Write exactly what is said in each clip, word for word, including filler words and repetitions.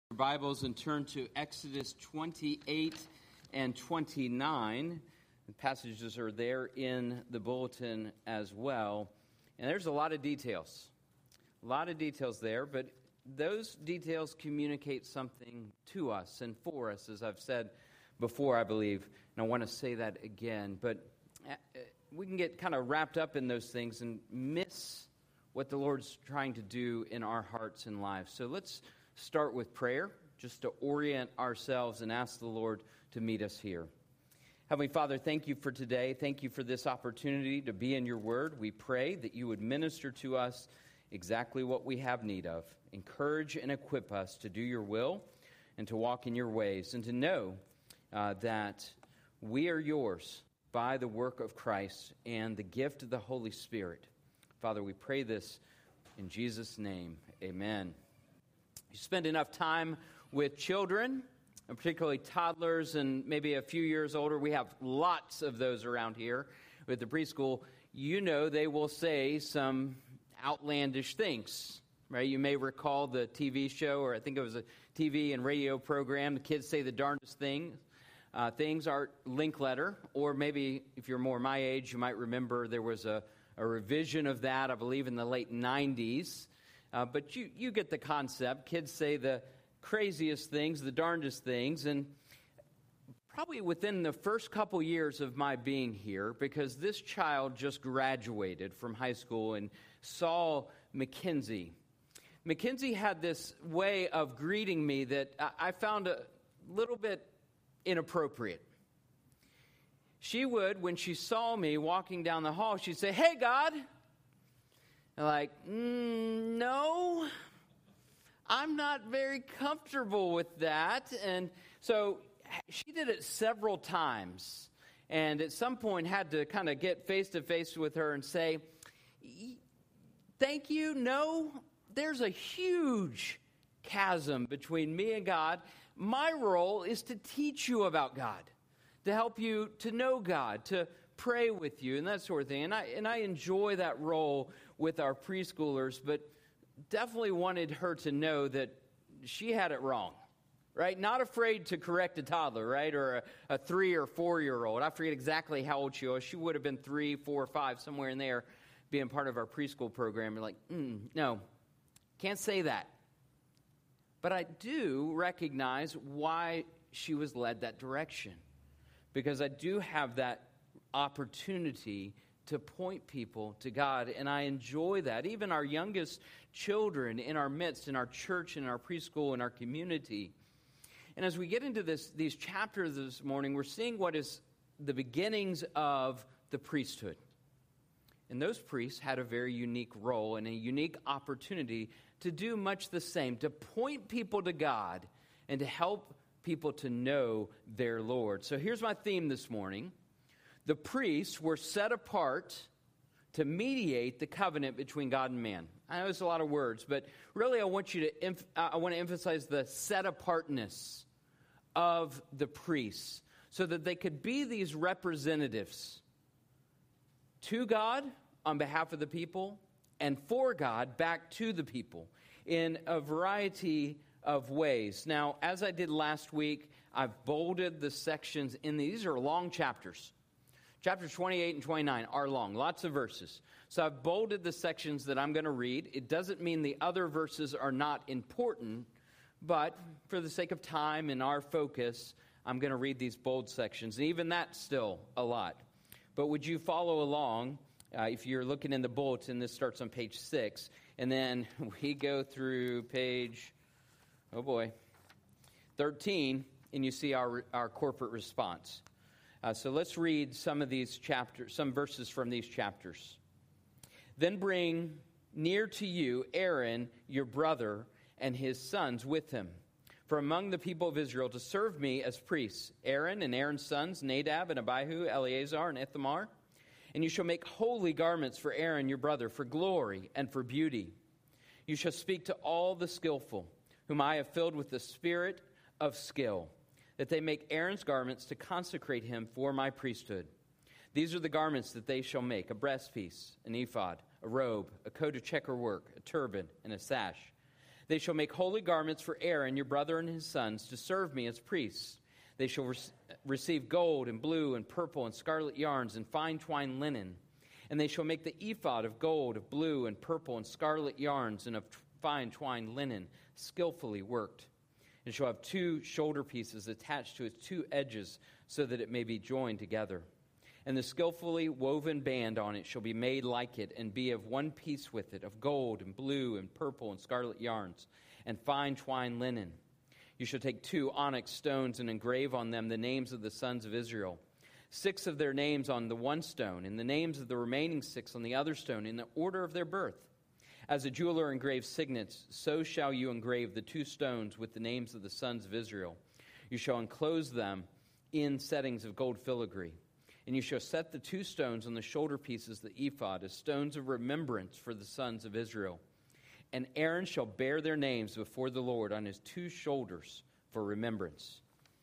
Your Bibles and turn to Exodus twenty-eight and twenty-nine. The passages are there in the bulletin as well. And there's a lot of details. A lot of details there, but those details communicate something to us and for us, as I've said before, I believe. And I want to say that again. But we can get kind of wrapped up in those things and miss what the Lord's trying to do in our hearts and lives. So let's start with prayer, just to orient ourselves and ask the Lord to meet us here. Heavenly Father, thank you for today. Thank you for this opportunity to be in your word. We pray that you would minister to us exactly what we have need of. Encourage and equip us to do your will and to walk in your ways and to know uh, that we are yours by the work of Christ and the gift of the Holy Spirit. Father, we pray this in Jesus' name. Amen. You spend enough time with children, and particularly toddlers and maybe a few years older. We have lots of those around here with the preschool. You know they will say some outlandish things, right? You may recall the T V show, or I think it was a T V and radio program. The kids say the darndest things. Uh, things are Linkletter, or maybe if you're more my age, you might remember there was a, a revision of that, I believe, in the late nineties. Uh, but you, you get the concept. Kids say the craziest things, the darndest things. And probably within the first couple years of my being here, because this child just graduated from high school, and Saul McKenzie. McKenzie had this way of greeting me that I, I found a little bit inappropriate. She would, when she saw me walking down the hall, she'd say, "Hey, God." And like, mm, no, I'm not very comfortable with that. And so she did it several times. And at some point had to kind of get face to face with her and say, "Thank you. No, there's a huge chasm between me and God. My role is to teach you about God, to help you to know God, to pray with you," and that sort of thing. And I and I enjoy that role with our preschoolers, but definitely wanted her to know that she had it wrong, right? Not afraid to correct a toddler, right? Or a, a three or four-year-old. I forget exactly how old she was. She would have been three, four, five, somewhere in there, being part of our preschool program. You're like, mm, no, can't say that. But I do recognize why she was led that direction, because I do have that opportunity to point people to God, and I enjoy that. Even our youngest children in our midst, in our church, in our preschool, in our community. And as we get into this, these chapters this morning, we're seeing what is the beginnings of the priesthood. And those priests had a very unique role and a unique opportunity to do much the same, to point people to God and to help people to know their Lord. So here's my theme this morning. The priests were set apart to mediate the covenant between God and man. I know it's a lot of words, but really I want you to emph- I want to emphasize the set apartness of the priests so that they could be these representatives to God on behalf of the people and for God back to the people in a variety of ways. Now, as I did last week, I've bolded the sections in these. These are long chapters. Chapters twenty-eight and twenty-nine are long, lots of verses. So I've bolded the sections that I'm going to read. It doesn't mean the other verses are not important, but for the sake of time and our focus, I'm going to read these bold sections. And even that's still a lot. But would you follow along? Uh, if you're looking in the bulletin, this starts on page six. And then we go through page, oh boy, thirteen, and you see our, our corporate response. Uh, so let's read some of these chapters, some verses from these chapters. "Then bring near to you Aaron, your brother, and his sons with him, from among the people of Israel, to serve me as priests. Aaron and Aaron's sons, Nadab and Abihu, Eleazar and Ithamar. And you shall make holy garments for Aaron, your brother, for glory and for beauty. You shall speak to all the skillful, whom I have filled with the spirit of skill, that they make Aaron's garments to consecrate him for my priesthood. These are the garments that they shall make: a breastpiece, an ephod, a robe, a coat of checker work, a turban, and a sash. They shall make holy garments for Aaron, your brother, and his sons, to serve me as priests. They shall re- receive gold and blue and purple and scarlet yarns and fine twined linen. And they shall make the ephod of gold, of blue and purple and scarlet yarns, and of t- fine twined linen, skillfully worked. And shall have two shoulder pieces attached to its two edges, so that it may be joined together. And the skillfully woven band on it shall be made like it, and be of one piece with it, of gold and blue and purple and scarlet yarns, and fine twined linen. You shall take two onyx stones and engrave on them the names of the sons of Israel, six of their names on the one stone, and the names of the remaining six on the other stone, in the order of their birth. As a jeweler engraves signets, so shall you engrave the two stones with the names of the sons of Israel. You shall enclose them in settings of gold filigree. And you shall set the two stones on the shoulder pieces of the ephod as stones of remembrance for the sons of Israel. And Aaron shall bear their names before the Lord on his two shoulders for remembrance.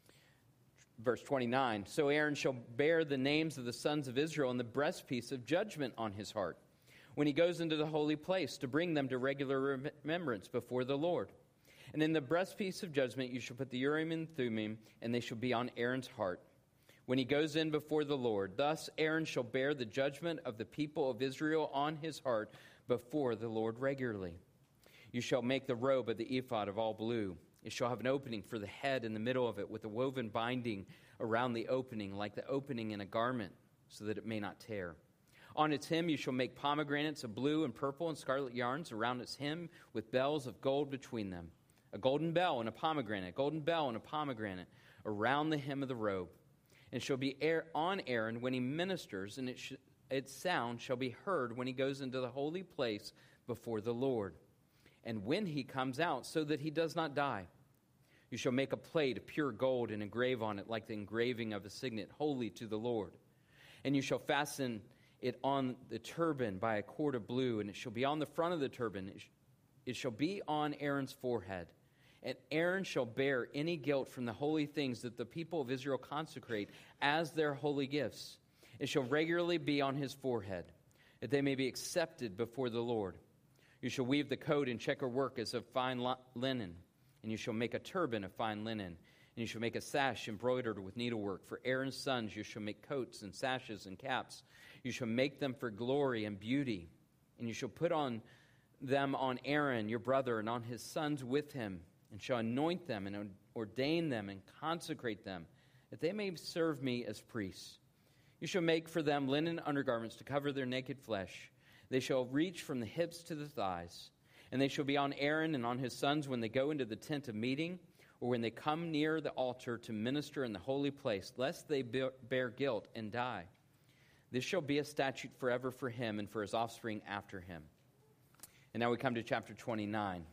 Verse twenty-nine, so Aaron shall bear the names of the sons of Israel on the breastpiece of judgment on his heart, when he goes into the holy place, to bring them to regular remembrance before the Lord. And in the breastpiece of judgment you shall put the Urim and Thummim, and they shall be on Aaron's heart, when he goes in before the Lord. Thus Aaron shall bear the judgment of the people of Israel on his heart before the Lord regularly. You shall make the robe of the ephod of all blue. It shall have an opening for the head in the middle of it, with a woven binding around the opening, like the opening in a garment, so that it may not tear. On its hem you shall make pomegranates of blue and purple and scarlet yarns around its hem, with bells of gold between them. A golden bell and a pomegranate, a golden bell and a pomegranate around the hem of the robe. And shall be air on Aaron when he ministers, and it sh- its sound shall be heard when he goes into the holy place before the Lord, and when he comes out, so that he does not die. You shall make a plate of pure gold and engrave on it like the engraving of a signet, holy to the Lord. And you shall fasten it on the turban by a cord of blue, and it shall be on the front of the turban. It, sh- it shall be on Aaron's forehead. And Aaron shall bear any guilt from the holy things that the people of Israel consecrate as their holy gifts. It shall regularly be on his forehead, that they may be accepted before the Lord. You shall weave the coat in checker work as of fine linen, and you shall make a turban of fine linen, and you shall make a sash embroidered with needlework. For Aaron's sons you shall make coats and sashes and caps. You shall make them for glory and beauty, and you shall put on them on Aaron your brother and on his sons with him, and shall anoint them and ordain them and consecrate them, that they may serve me as priests. You shall make for them linen undergarments to cover their naked flesh. They shall reach from the hips to the thighs, and they shall be on Aaron and on his sons when they go into the tent of meeting, or when they come near the altar to minister in the holy place, lest they bear guilt and die. This shall be a statute forever for him and for his offspring after him. And now we come to chapter twenty-nine.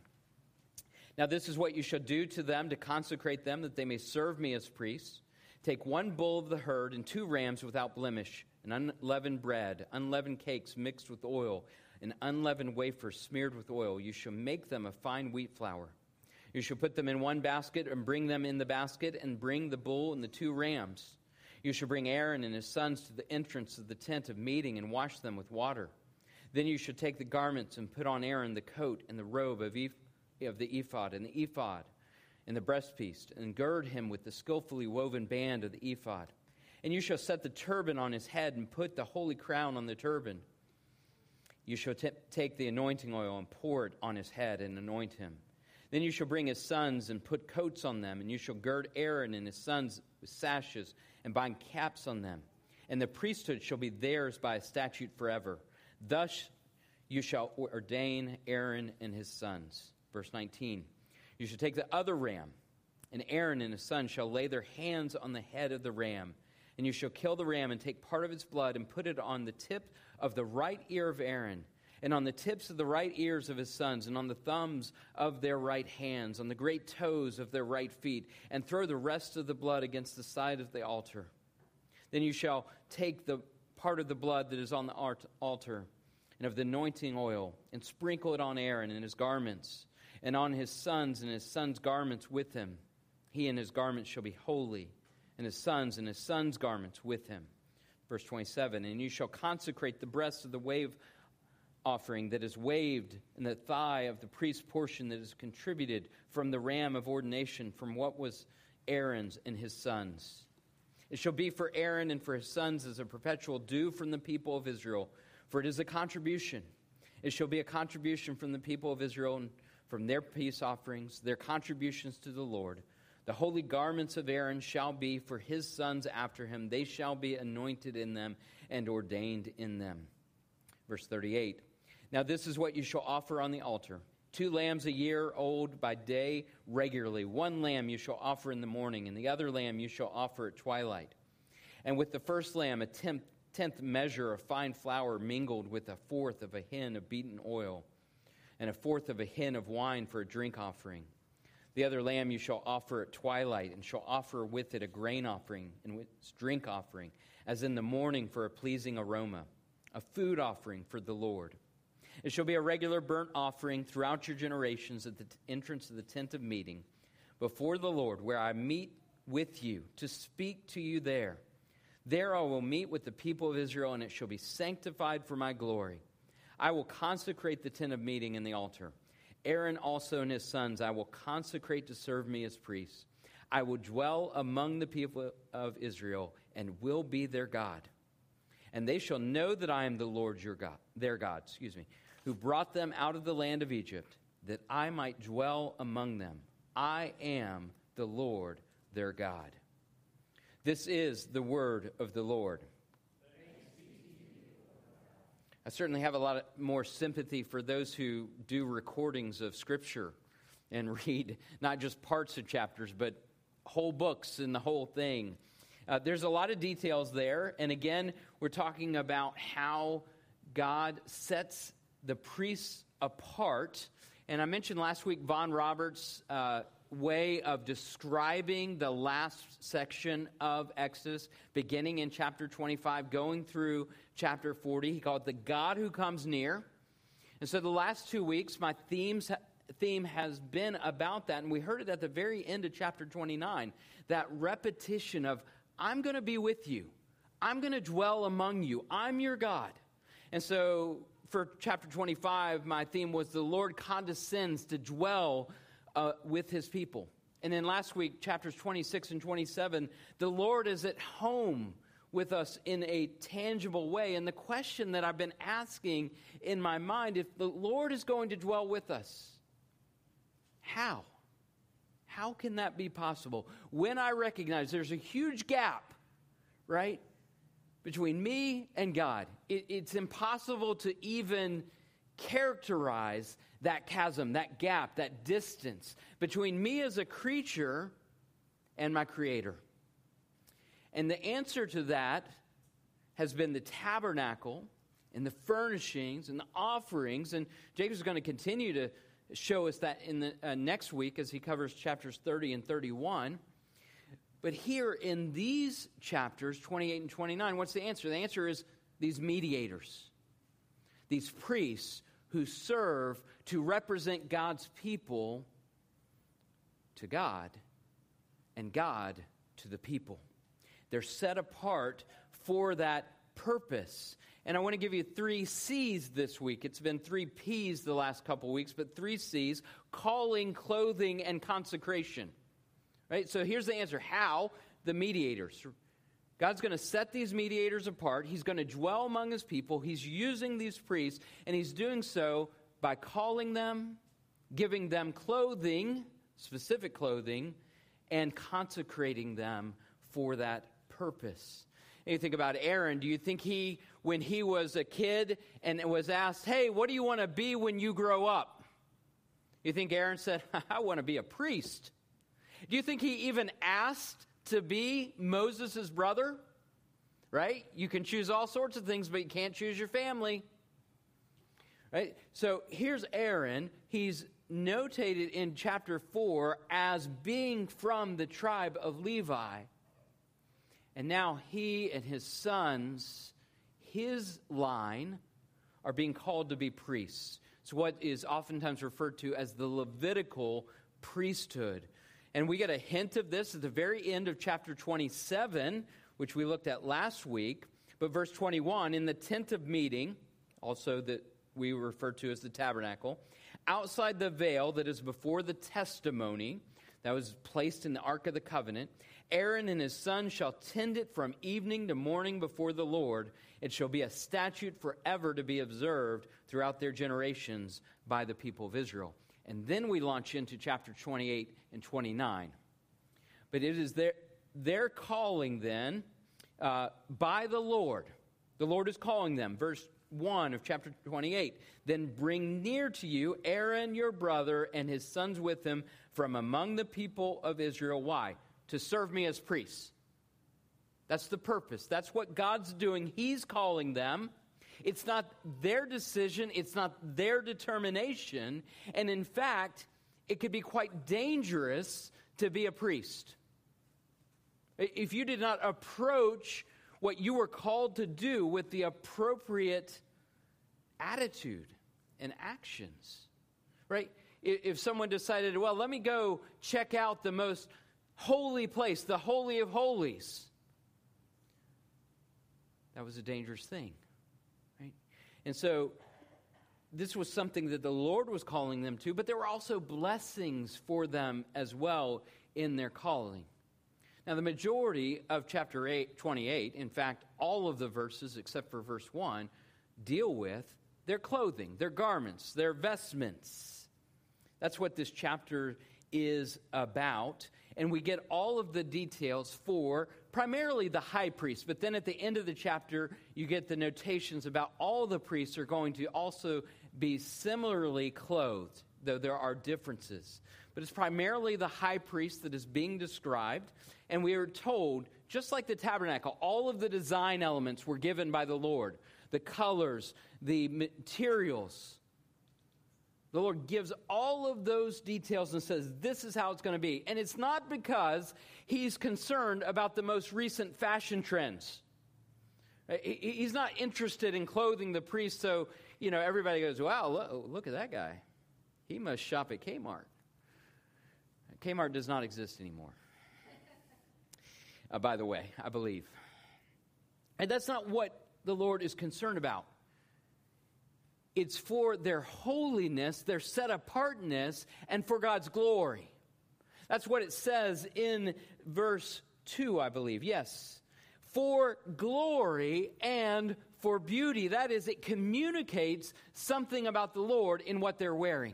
Now this is what you shall do to them to consecrate them, that they may serve me as priests. Take one bull of the herd and two rams without blemish, and unleavened bread, unleavened cakes mixed with oil, and unleavened wafers smeared with oil. You shall make them of fine wheat flour. You shall put them in one basket and bring them in the basket, and bring the bull and the two rams. You shall bring Aaron and his sons to the entrance of the tent of meeting and wash them with water. Then you shall take the garments and put on Aaron the coat and the robe of ephod. of the ephod, and the ephod, and the breastpiece, and gird him with the skillfully woven band of the ephod. And you shall set the turban on his head, and put the holy crown on the turban. You shall t- take the anointing oil, and pour it on his head, and anoint him. Then you shall bring his sons, and put coats on them, and you shall gird Aaron and his sons with sashes, and bind caps on them. And the priesthood shall be theirs by a statute forever. Thus you shall ordain Aaron and his sons. Verse nineteen, you shall take the other ram, and Aaron and his sons shall lay their hands on the head of the ram. And you shall kill the ram and take part of its blood and put it on the tip of the right ear of Aaron, and on the tips of the right ears of his sons, and on the thumbs of their right hands, on the great toes of their right feet, and throw the rest of the blood against the side of the altar. Then you shall take the part of the blood that is on the altar and of the anointing oil, and sprinkle it on Aaron and his garments, and on his sons and his sons' garments with him. He and his garments shall be holy, and his sons and his sons' garments with him. Verse twenty-seven, and you shall consecrate the breast of the wave offering that is waved, and the thigh of the priest's portion that is contributed from the ram of ordination, from what was Aaron's and his sons. It shall be for Aaron and for his sons as a perpetual due from the people of Israel, for it is a contribution. It shall be a contribution from the people of Israel and from their peace offerings, their contributions to the Lord. The holy garments of Aaron shall be for his sons after him. They shall be anointed in them and ordained in them. Verse thirty-eight. Now this is what you shall offer on the altar. Two lambs a year old by day regularly. One lamb you shall offer in the morning, and the other lamb you shall offer at twilight. And with the first lamb, a tenth, tenth measure of fine flour mingled with a fourth of a hin of beaten oil, and a fourth of a hin of wine for a drink offering. The other lamb you shall offer at twilight, and shall offer with it a grain offering and with its drink offering, as in the morning for a pleasing aroma, a food offering for the Lord. It shall be a regular burnt offering throughout your generations at the t- entrance of the tent of meeting, before the Lord, where I meet with you, to speak to you there. There I will meet with the people of Israel, and it shall be sanctified for my glory. I will consecrate the tent of meeting and the altar. Aaron also and his sons I will consecrate to serve me as priests. I will dwell among the people of Israel and will be their God. And they shall know that I am the Lord your God, their God, excuse me, who brought them out of the land of Egypt, that I might dwell among them. I am the Lord their God. This is the word of the Lord. I certainly have a lot of more sympathy for those who do recordings of Scripture and read not just parts of chapters, but whole books and the whole thing. Uh, there's a lot of details there. And again, we're talking about how God sets the priests apart. And I mentioned last week Von Roberts' uh, way of describing the last section of Exodus, beginning in chapter twenty-five, going through chapter forty. He called it the God who comes near. And so the last two weeks, my themes, theme has been about that. And we heard it at the very end of chapter twenty-nine, that repetition of, I'm going to be with you. I'm going to dwell among you. I'm your God. And so for chapter twenty-five, my theme was the Lord condescends to dwell uh, with his people. And then last week, chapters twenty-six and twenty-seven, the Lord is at home with us in a tangible way. And the question that I've been asking in my mind, if the Lord is going to dwell with us, how? How can that be possible? When I recognize there's a huge gap, right, between me and God, it, it's impossible to even characterize that chasm, that gap, that distance between me as a creature and my Creator. And the answer to that has been the tabernacle and the furnishings and the offerings. And Jacob's going to continue to show us that in the uh, next week as he covers chapters thirty and thirty-one. But here in these chapters, twenty-eight and twenty-nine, what's the answer? The answer is these mediators, these priests who serve to represent God's people to God and God to the people. They're set apart for that purpose. And I want to give you three C's this week. It's been three P's the last couple weeks, but three C's: calling, clothing, and consecration. Right? So here's the answer. How? The mediators. God's going to set these mediators apart. He's going to dwell among his people. He's using these priests, and he's doing so by calling them, giving them clothing, specific clothing, and consecrating them for that purpose. And you think about Aaron. Do you think he, when he was a kid and was asked, hey, what do you want to be when you grow up? You think Aaron said, I want to be a priest? Do you think he even asked to be Moses' brother? Right? You can choose all sorts of things, but you can't choose your family. Right? So here's Aaron. He's notated in chapter four as being from the tribe of Levi. And now he and his sons, his line, are being called to be priests. It's what is oftentimes referred to as the Levitical priesthood. And we get a hint of this at the very end of chapter twenty-seven, which we looked at last week. But verse twenty-one, in the tent of meeting, also the we refer to as the tabernacle, outside the veil that is before the testimony that was placed in the Ark of the Covenant, Aaron and his sons shall tend it from evening to morning before the Lord. It shall be a statute forever to be observed throughout their generations by the people of Israel. And then we launch into chapter twenty-eight and twenty-nine. But it is their, their calling then uh, by the Lord. The Lord is calling them. Verse one of chapter twenty-eight. Then bring near to you Aaron your brother and his sons with him from among the people of Israel. Why? To serve me as priests. That's the purpose. That's what God's doing. He's calling them. It's not their decision. It's not their determination. And in fact, it could be quite dangerous to be a priest. If you did not approach what you were called to do with the appropriate attitude and actions, right? If someone decided, well, let me go check out the most holy place, the Holy of Holies, that was a dangerous thing, right? And so this was something that the Lord was calling them to, but there were also blessings for them as well in their calling. Now, the majority of chapter eight, twenty-eight, in fact, all of the verses except for verse one, deal with their clothing, their garments, their vestments. That's what this chapter is about. And we get all of the details for primarily the high priest. But then at the end of the chapter, you get the notations about all the priests are going to also be similarly clothed, though there are differences. But it's primarily the high priest that is being described. And we are told, just like the tabernacle, all of the design elements were given by the Lord. The colors, the materials. The Lord gives all of those details and says, this is how it's going to be. And it's not because he's concerned about the most recent fashion trends. He's not interested in clothing the priest so, you know, everybody goes, wow, look, look at that guy. He must shop at Kmart. Kmart does not exist anymore. Uh, by the way, I believe. And that's not what the Lord is concerned about. It's for their holiness, their set-apartness, and for God's glory. That's what it says in verse two, I believe. Yes. For glory and for beauty. That is, it communicates something about the Lord in what they're wearing.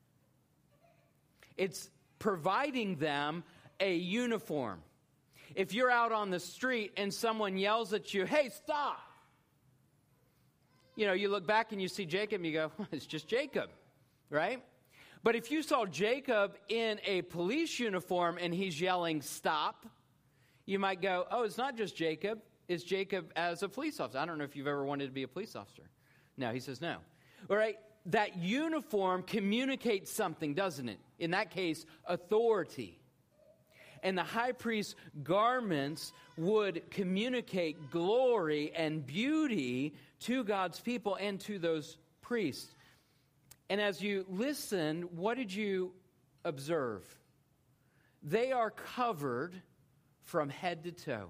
It's providing them a uniform. If you're out on the street and someone yells at you, hey, stop! You know, you look back and you see Jacob and you go, well, it's just Jacob, right? But if you saw Jacob in a police uniform and he's yelling, stop, you might go, oh, it's not just Jacob. It's Jacob as a police officer. I don't know if you've ever wanted to be a police officer. No, he says no. All right, that uniform communicates something, doesn't it? In that case, authority. And the high priest's garments would communicate glory and beauty to God's people and to those priests. And as you listen, what did you observe? They are covered from head to toe.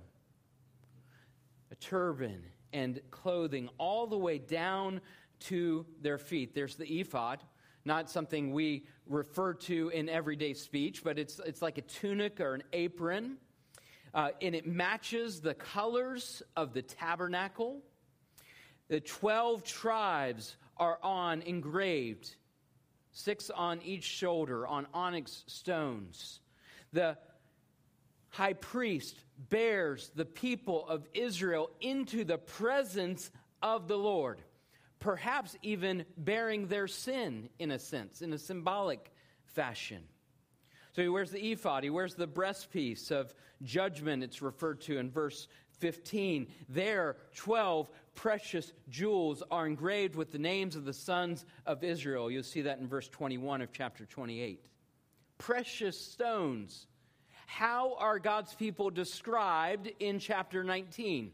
A turban and clothing all the way down to their feet. There's the ephod. Not something we refer to in everyday speech, but it's it's like a tunic or an apron. Uh, and it matches the colors of the tabernacle. The twelve tribes are on engraved, six on each shoulder, on onyx stones. The high priest bears the people of Israel into the presence of the Lord. Perhaps even bearing their sin, in a sense, in a symbolic fashion. So he wears the ephod, he wears the breastpiece of judgment, it's referred to in verse fifteen. There, twelve precious jewels are engraved with the names of the sons of Israel. You'll see that in verse twenty-one of chapter twenty-eight. Precious stones. How are God's people described in chapter nineteen?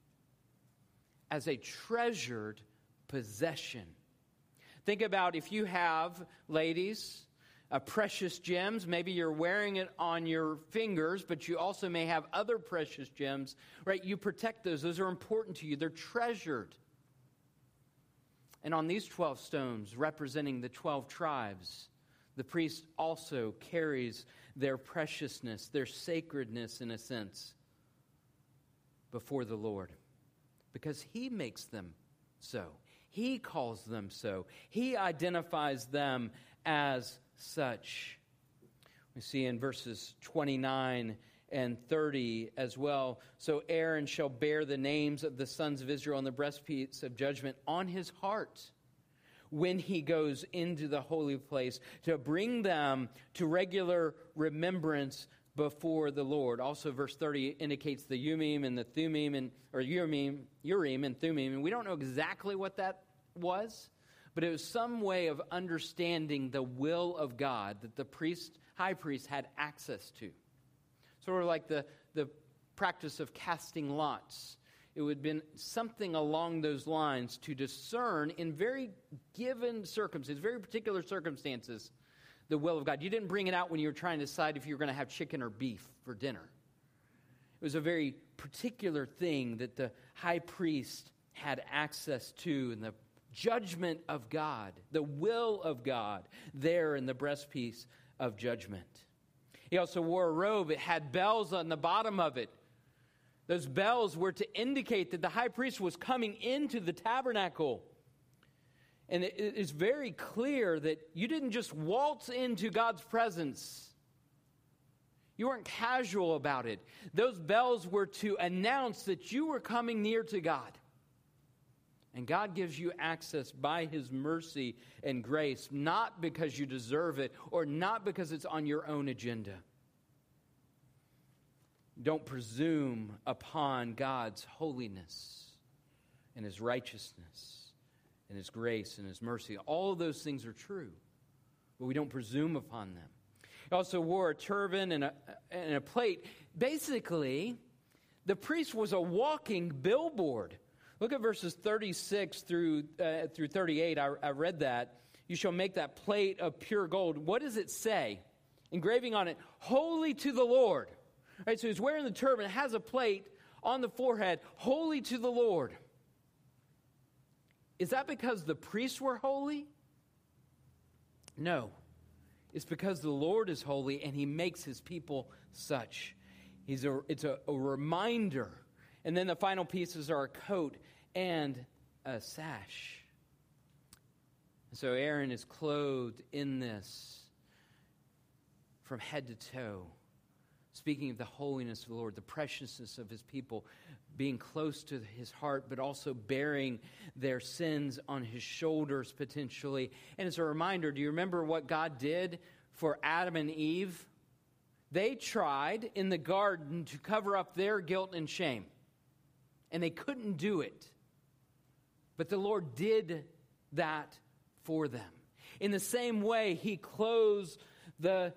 As a treasured possession. Think about if you have, ladies, uh, precious gems. Maybe you're wearing it on your fingers, but you also may have other precious gems, right? You protect those. Those are important to you. They're treasured. And on these twelve stones, representing the twelve tribes, the priest also carries their preciousness, their sacredness in a sense, before the Lord. Because he makes them so. He calls them so. He identifies them as such. We see in verses twenty-nine and thirty as well. So Aaron shall bear the names of the sons of Israel on the breastpiece of judgment on his heart when he goes into the holy place, to bring them to regular remembrance before the Lord. Also, verse thirty indicates the Urim and the Thummim, and or Urim, Urim and Thummim, and we don't know exactly what that was, but it was some way of understanding the will of God that the priest, high priest, had access to. Sort of like the, the practice of casting lots. It would have been something along those lines to discern in very given circumstances, very particular circumstances, the will of God. You didn't bring it out when you were trying to decide if you were going to have chicken or beef for dinner. It was a very particular thing that the high priest had access to, and the judgment of God, the will of God, there in the breastpiece of judgment. He also wore a robe. It had bells on the bottom of it. Those bells were to indicate that the high priest was coming into the tabernacle. And it is very clear that you didn't just waltz into God's presence. You weren't casual about it. Those bells were to announce that you were coming near to God. And God gives you access by his mercy and grace, not because you deserve it or not because it's on your own agenda. Don't presume upon God's holiness and his righteousness and his grace and his mercy. All of those things are true, but we don't presume upon them. He also wore a turban and a, and a plate. Basically, the priest was a walking billboard. Look at verses thirty-six through uh, through thirty-eight. I, I read that. You shall make that plate of pure gold. What does it say? Engraving on it, holy to the Lord. All right, so he's wearing the turban. It has a plate on the forehead, holy to the Lord. Is that because the priests were holy? No. It's because the Lord is holy and he makes his people such. He's a, it's a, a reminder. And then the final pieces are a coat and a sash. So Aaron is clothed in this from head to toe, speaking of the holiness of the Lord, the preciousness of his people, being close to his heart, but also bearing their sins on his shoulders potentially. And as a reminder, do you remember what God did for Adam and Eve? They tried in the garden to cover up their guilt and shame. And they couldn't do it. But the Lord did that for them. In the same way, he clothes the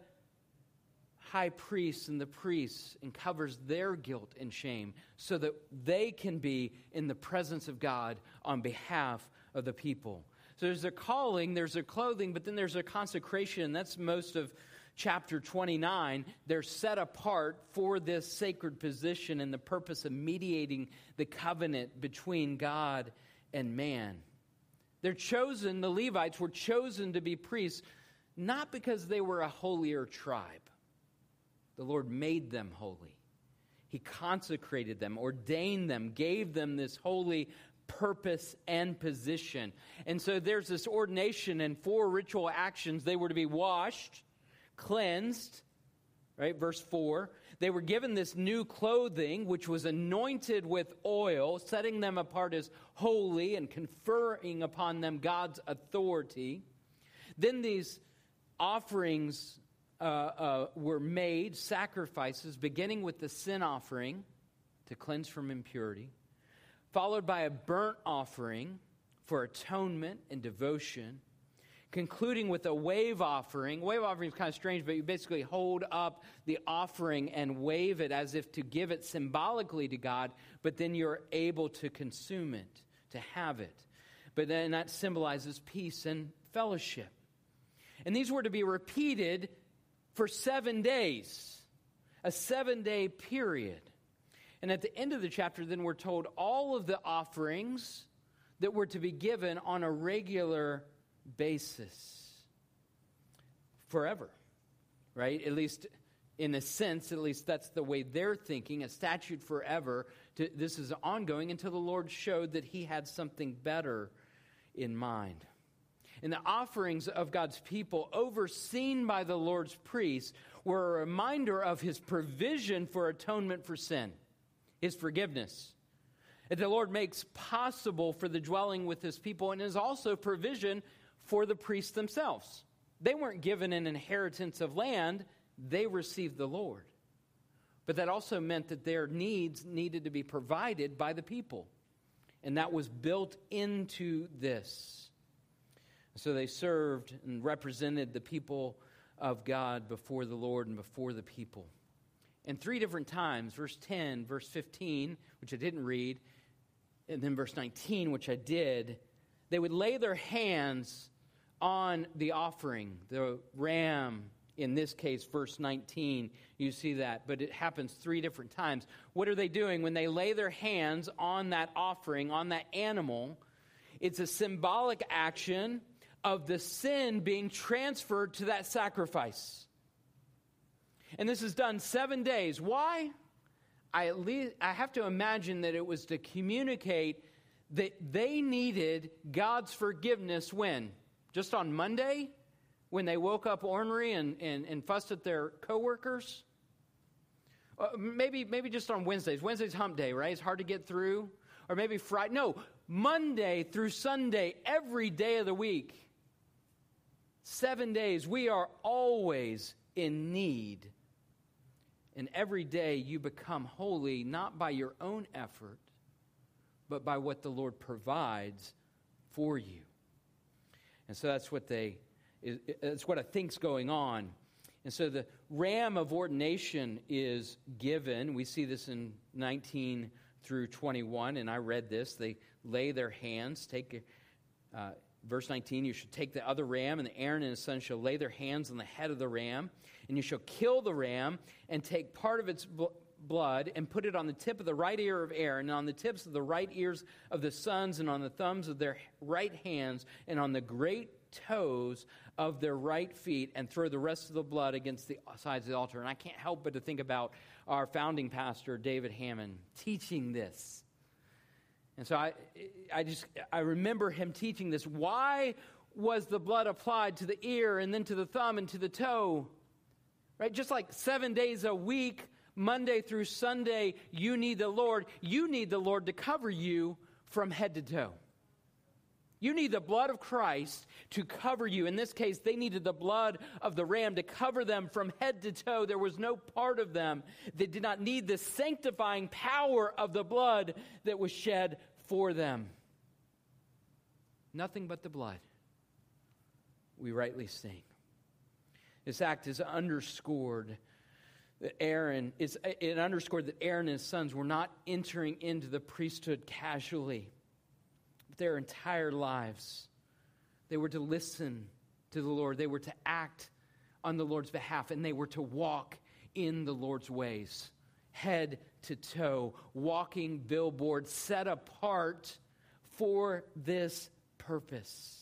high priests and the priests and covers their guilt and shame so that they can be in the presence of God on behalf of the people. So there's a calling, there's a clothing, but then there's a consecration. That's most of chapter twenty-nine. They're set apart for this sacred position and the purpose of mediating the covenant between God and man. They're chosen, the Levites were chosen to be priests, not because they were a holier tribe. The Lord made them holy. He consecrated them, ordained them, gave them this holy purpose and position. And so there's this ordination and four ritual actions. They were to be washed, cleansed, right? Verse four. They were given this new clothing, which was anointed with oil, setting them apart as holy and conferring upon them God's authority. Then these offerings uh, uh, were made, sacrifices, beginning with the sin offering to cleanse from impurity, followed by a burnt offering for atonement and devotion, concluding with a wave offering. Wave offering is kind of strange, but you basically hold up the offering and wave it as if to give it symbolically to God, but then you're able to consume it, to have it. But then that symbolizes peace and fellowship. And these were to be repeated for seven days, a seven-day period. And at the end of the chapter, then we're told all of the offerings that were to be given on a regular basis forever, right? At least in a sense, at least that's the way they're thinking, a statute forever. To, this is ongoing until the Lord showed that he had something better in mind. And the offerings of God's people, overseen by the Lord's priests, were a reminder of his provision for atonement for sin, his forgiveness. That the Lord makes possible for the dwelling with his people, and is also provision for the priests themselves. They weren't given an inheritance of land, they received the Lord. But that also meant that their needs needed to be provided by the people. And that was built into this. So they served and represented the people of God before the Lord and before the people. And three different times, verse ten, verse fifteen, which I didn't read, and then verse nineteen, which I did, they would lay their hands on the offering, the ram. In this case, verse nineteen, you see that, but it happens three different times. What are they doing when they lay their hands on that offering, on that animal? It's a symbolic action of the sin being transferred to that sacrifice. And this is done seven days. Why? I at least I have to imagine that it was to communicate that they needed God's forgiveness when? Just on Monday? When they woke up ornery and, and, and fussed at their coworkers? Uh, maybe, maybe just on Wednesdays. Wednesday's hump day, right? It's hard to get through. Or maybe Friday. No, Monday through Sunday, every day of the week. Seven days. We are always in need. And every day you become holy, not by your own effort, but by what the Lord provides for you. And so that's what they... It's what I think's going on. And so the ram of ordination is given. We see this in nineteen through twenty-one, and I read this. They lay their hands, take, uh, verse nineteen, you should take the other ram, and Aaron and his son shall lay their hands on the head of the ram, and you shall kill the ram, and take part of its bl- blood, and put it on the tip of the right ear of Aaron, and on the tips of the right ears of the sons, and on the thumbs of their right hands, and on the great toes of their right feet, and throw the rest of the blood against the sides of the altar. And I can't help but to think about our founding pastor, David Hammond, teaching this. And so I I just, I remember him teaching this. Why was the blood applied to the ear and then to the thumb and to the toe? Right? Just like seven days a week, Monday through Sunday, you need the Lord. You need the Lord to cover you from head to toe. You need the blood of Christ to cover you. In this case, they needed the blood of the ram to cover them from head to toe. There was no part of them that did not need the sanctifying power of the blood that was shed for them. Nothing but the blood, we rightly sing. This act is underscored that Aaron is it underscored that Aaron and his sons were not entering into the priesthood casually. Their entire lives, they were to listen to the Lord. They were to act on the Lord's behalf, and they were to walk in the Lord's ways, head to toe, walking billboard set apart for this purpose.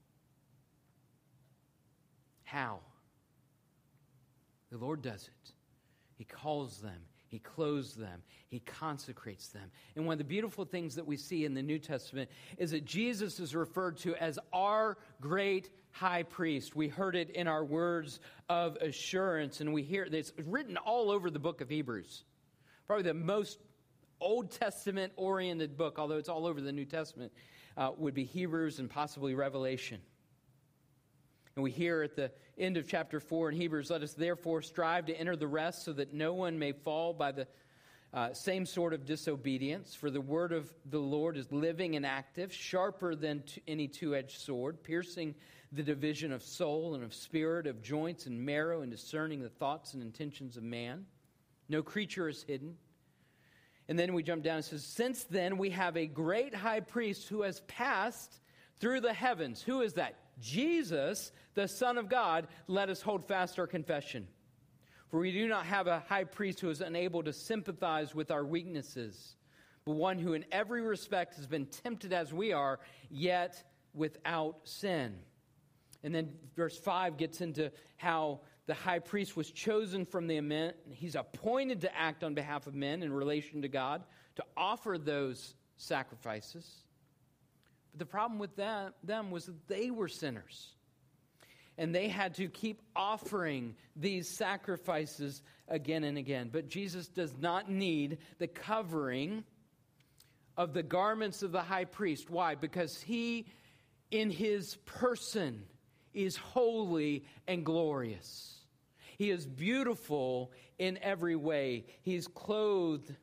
How? The Lord does it. He calls them. He clothes them. He consecrates them. And one of the beautiful things that we see in the New Testament is that Jesus is referred to as our great high priest. We heard it in our words of assurance, and we hear it. It's written all over the book of Hebrews. Probably the most Old Testament-oriented book, although it's all over the New Testament, uh, would be Hebrews and possibly Revelation. And we hear at the end of chapter four in Hebrews, let us therefore strive to enter the rest so that no one may fall by the uh, same sort of disobedience. For the word of the Lord is living and active, sharper than t- any two-edged sword, piercing the division of soul and of spirit, of joints and marrow, and discerning the thoughts and intentions of man. No creature is hidden. And then we jump down and says, since then we have a great high priest who has passed through the heavens. Who is that? Jesus, the Son of God. Let us hold fast our confession. For we do not have a high priest who is unable to sympathize with our weaknesses, but but one who in every respect has been tempted as we are, yet without sin. And then verse five gets into how the high priest was chosen from the men. He's appointed to act on behalf of men in relation to God, to offer those sacrifices. But the problem with them, them was that they were sinners. And they had to keep offering these sacrifices again and again. But Jesus does not need the covering of the garments of the high priest. Why? Because he, in his person, is holy and glorious. He is beautiful in every way. He's clothed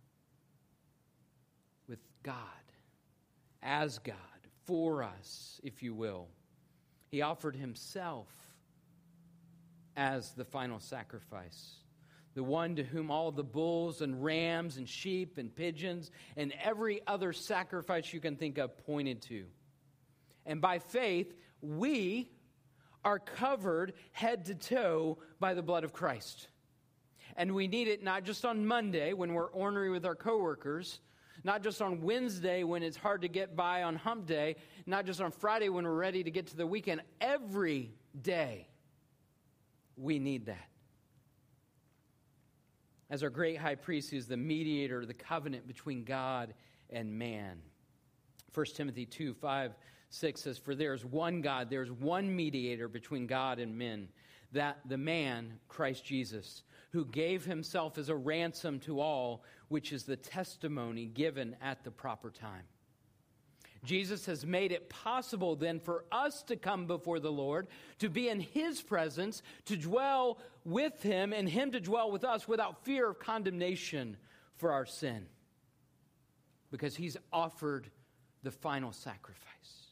with God, as God, for us, if you will. He offered himself as the final sacrifice. The one to whom all the bulls and rams and sheep and pigeons and every other sacrifice you can think of pointed to. And by faith, we are covered head to toe by the blood of Christ. And we need it not just on Monday when we're ornery with our coworkers, not just on Wednesday when it's hard to get by on hump day, not just on Friday when we're ready to get to the weekend. Every day we need that. As our great high priest, he is the mediator of the covenant between God and man. First Timothy two, five, six says, "For there is one God, there is one mediator between God and men, that the man, Christ Jesus, who gave himself as a ransom to all, which is the testimony given at the proper time." Jesus has made it possible then for us to come before the Lord, to be in his presence, to dwell with him, and him to dwell with us without fear of condemnation for our sin. Because he's offered the final sacrifice.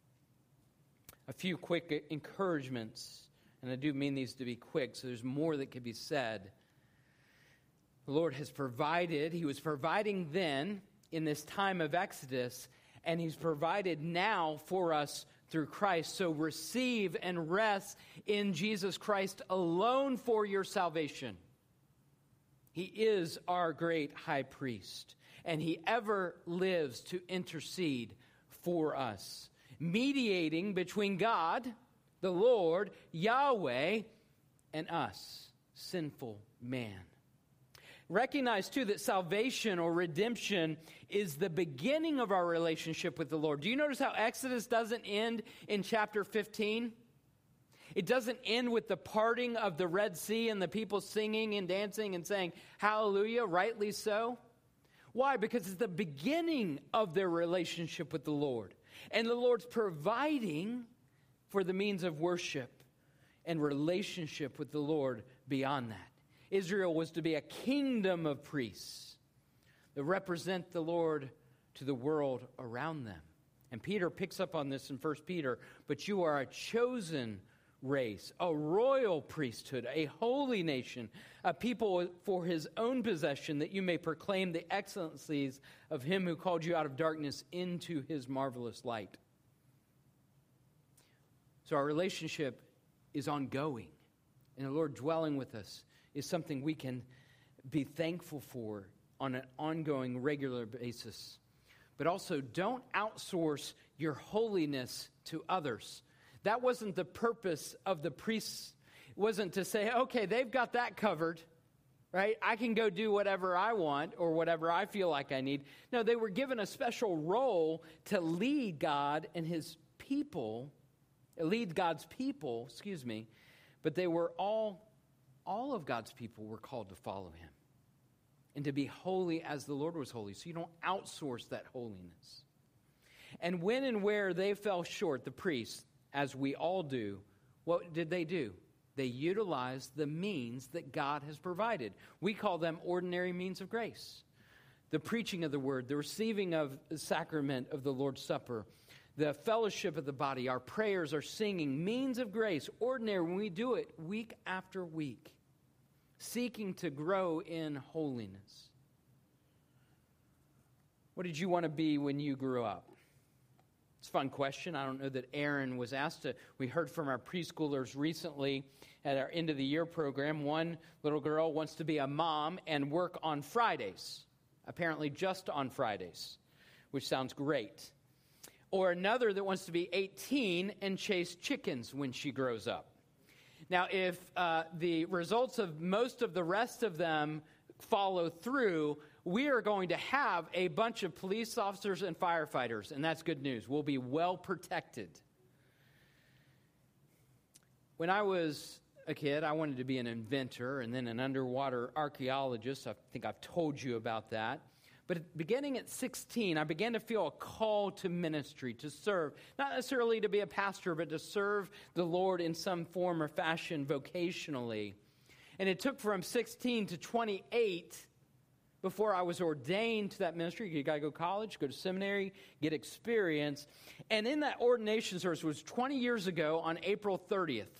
A few quick encouragements, and I do mean these to be quick, so there's more that could be said. The Lord has provided, he was providing then in this time of Exodus, and he's provided now for us through Christ. So receive and rest in Jesus Christ alone for your salvation. He is our great high priest, and he ever lives to intercede for us, mediating between God, the Lord, Yahweh, and us, sinful man. Recognize, too, that salvation or redemption is the beginning of our relationship with the Lord. Do you notice how Exodus doesn't end in chapter fifteen? It doesn't end with the parting of the Red Sea and the people singing and dancing and saying, hallelujah, rightly so. Why? Because it's the beginning of their relationship with the Lord. And the Lord's providing for the means of worship and relationship with the Lord beyond that. Israel was to be a kingdom of priests that represent the Lord to the world around them. And Peter picks up on this in First Peter. But you are a chosen race, a royal priesthood, a holy nation, a people for his own possession, that you may proclaim the excellencies of him who called you out of darkness into his marvelous light. So our relationship is ongoing, and the Lord dwelling with us is something we can be thankful for on an ongoing, regular basis. But also, don't outsource your holiness to others. That wasn't the purpose of the priests. It wasn't to say, okay, they've got that covered, right? I can go do whatever I want or whatever I feel like I need. No, they were given a special role to lead God and his people, lead God's people, excuse me, but they were all All of God's people were called to follow him and to be holy as the Lord was holy. So you don't outsource that holiness. And when and where they fell short, the priests, as we all do, what did they do? They utilized the means that God has provided. We call them ordinary means of grace. The preaching of the word, the receiving of the sacrament of the Lord's Supper, the fellowship of the body, our prayers, our singing, means of grace, ordinary, when we do it week after week, seeking to grow in holiness. What did you want to be when you grew up? It's a fun question. I don't know that Aaron was asked to. We heard from our preschoolers recently at our end of the year program. One little girl wants to be a mom and work on Fridays. apparently just on Fridays, which sounds great. Or another that wants to be eighteen and chase chickens when she grows up. Now, if uh, the results of most of the rest of them follow through, we are going to have a bunch of police officers and firefighters, and that's good news. We'll be well protected. When I was a kid, I wanted to be an inventor and then an underwater archaeologist. I think I've told you about that. But beginning at sixteen, I began to feel a call to ministry, to serve. Not necessarily to be a pastor, but to serve the Lord in some form or fashion vocationally. And it took from sixteen to twenty-eight before I was ordained to that ministry. You got to go to college, go to seminary, get experience. And in that ordination service, was twenty years ago on April thirtieth.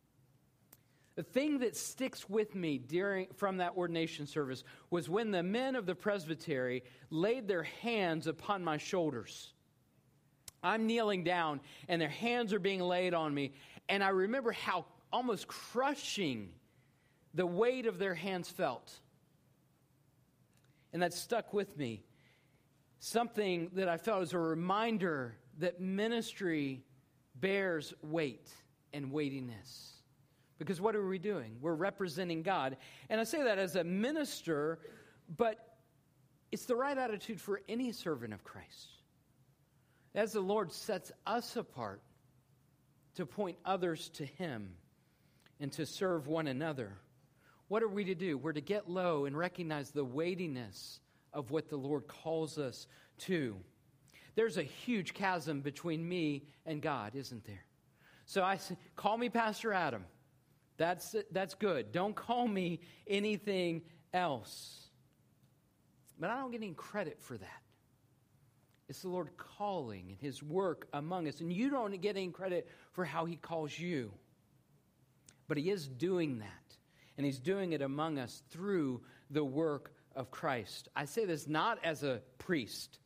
The thing that sticks with me during from that ordination service was when the men of the presbytery laid their hands upon my shoulders. I'm kneeling down, and their hands are being laid on me. And I remember how almost crushing the weight of their hands felt. And that stuck with me. Something that I felt as a reminder that ministry bears weight and weightiness. Because what are we doing? We're representing God. And I say that as a minister, but it's the right attitude for any servant of Christ. As the Lord sets us apart to point others to Him and to serve one another, what are we to do? We're to get low and recognize the weightiness of what the Lord calls us to. There's a huge chasm between me and God, isn't there? So I say, call me Pastor Adam. That's that's good. Don't call me anything else. But I don't get any credit for that. It's the Lord calling and His work among us. And you don't get any credit for how He calls you. But He is doing that. And He's doing it among us through the work of Christ. I say this not as a priest,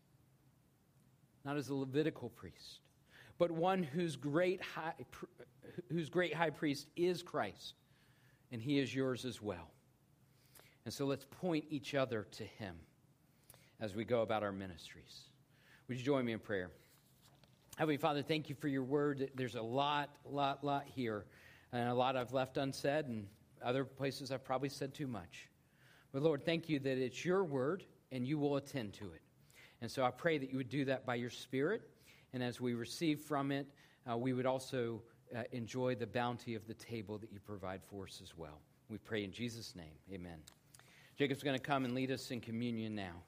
not as a Levitical priest, but one whose great high, whose great high priest is Christ, and He is yours as well. And so let's point each other to Him as we go about our ministries. Would you join me in prayer? Heavenly Father, thank you for your word. There's a lot, lot, lot here, and a lot I've left unsaid, and other places I've probably said too much. But Lord, thank you that it's your word, and you will attend to it. And so I pray that you would do that by your Spirit, and as we receive from it, uh, we would also uh, enjoy the bounty of the table that you provide for us as well. We pray in Jesus' name, amen. Jacob's going to come and lead us in communion now.